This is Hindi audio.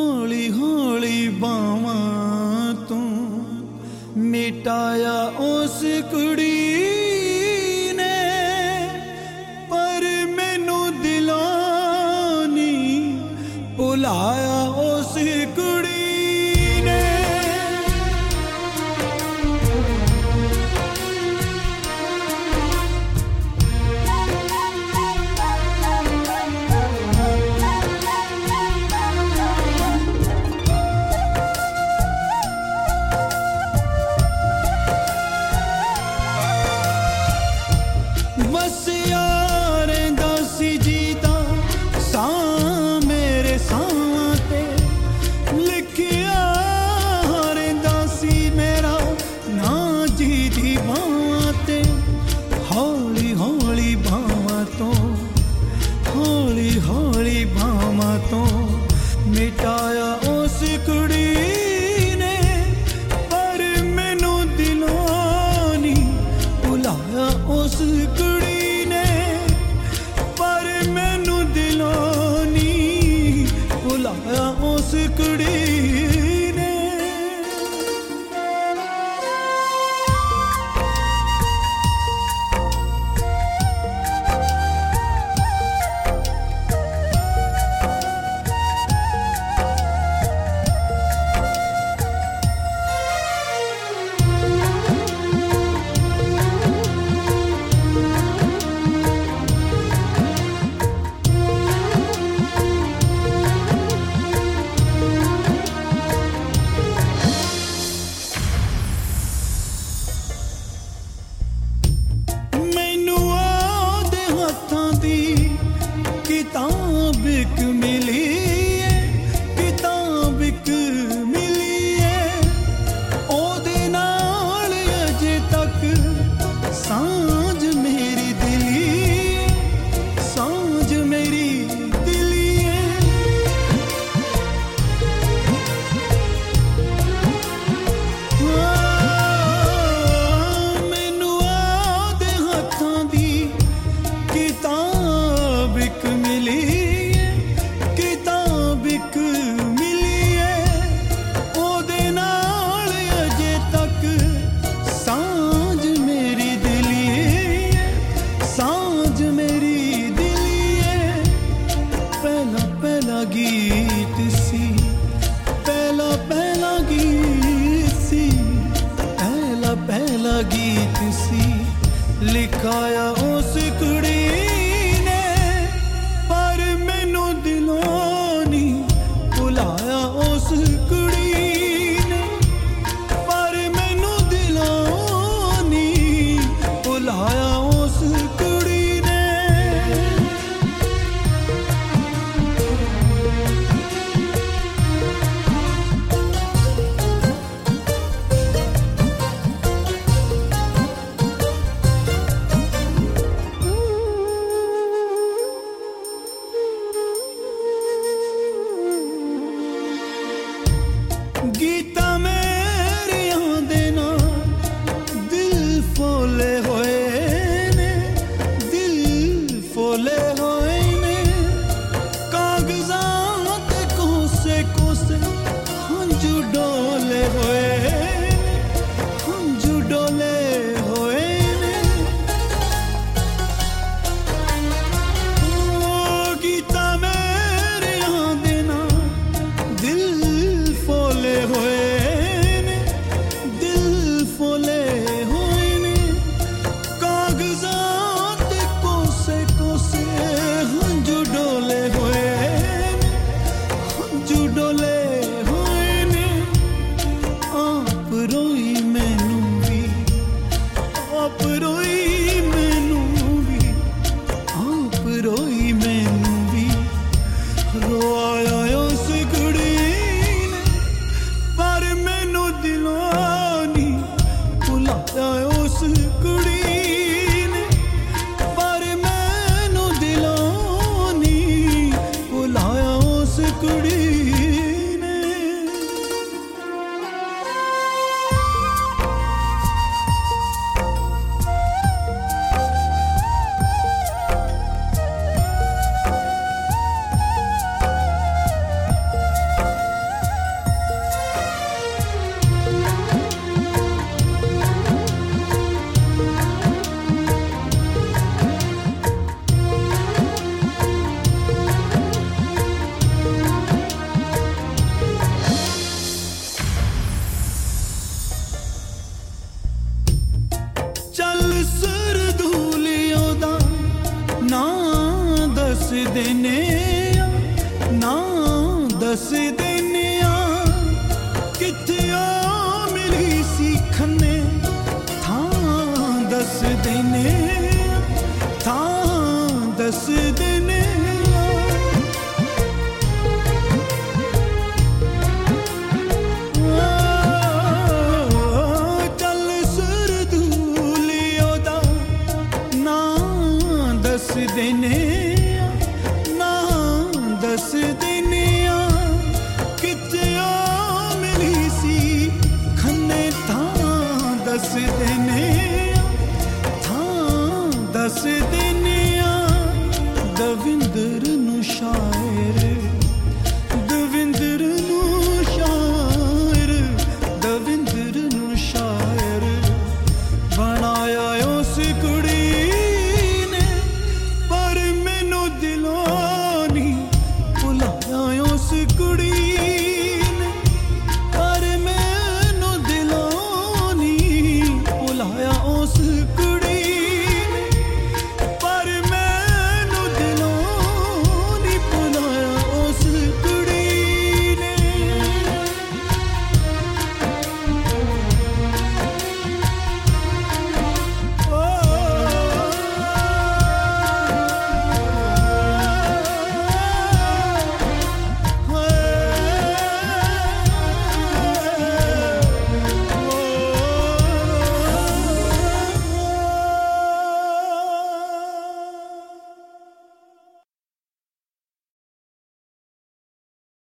हौली हौली बावां तू मिटाया उस कुड़ी ने, पर मैनू दिलों नी भुलाया उस कुड़ी ने। बस यार दासी जीता सा मेरे साथे, लिखिया हारे दासी मेरा ना जी दी बाते। हौली हौली बावां तो, हौली हौली बावां तो मिटाया उस कुड़ी ने, पर मैनू दिलों नी भुलाया उस कुड़ी ने, पर मैनू दिलों नी भुलाया उस कुड़ी ने। मैनू आदे हत्थां दी किताब इक मिली है, किताब इक मिली है, ओदे नाल अजे तक सांझ मेरी दिली है, सांझ मेरी दिली है। मैनू आदे हत्थां दी किताब इक मिली है, किताब इक मिली है, ओदे नाल अजे तक सांझ मेरी दिली है, सांझ मेरी दिली है। पहला पहला गीत सी, पहला पहला गीत सी, पहला पहला गीत सी, लिखाया उस कुड़ी ने, पर मैनू दिलों नी भुलाया उस कुड़ी ने, पर मैनू दिलों नी भुलाया उस कुड़ी ने।